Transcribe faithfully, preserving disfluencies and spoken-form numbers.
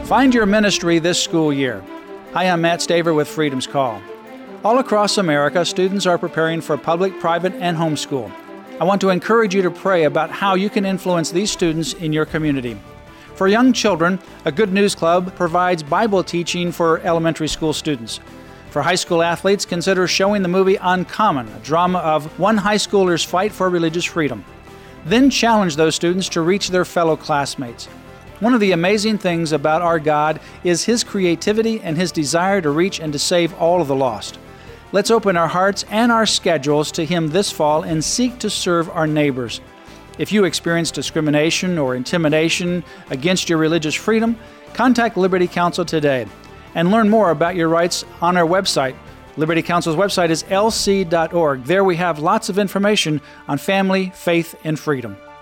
Find your ministry this school year. Hi, I'm Matt Staver with Freedom's Call. All across America, students are preparing for public, private, and homeschool. I want to encourage you to pray about how you can influence these students in your community. For young children, a Good News Club provides Bible teaching for elementary school students. For high school athletes, consider showing the movie Uncommon, a drama of one high schooler's fight for religious freedom. Then challenge those students to reach their fellow classmates. One of the amazing things about our God is His creativity and His desire to reach and to save all of the lost. Let's open our hearts and our schedules to Him this fall and seek to serve our neighbors. If you experience discrimination or intimidation against your religious freedom, contact Liberty Counsel today and learn more about your rights on our website. Liberty Counsel's website is L C dot org. There we have lots of information on family, faith, and freedom.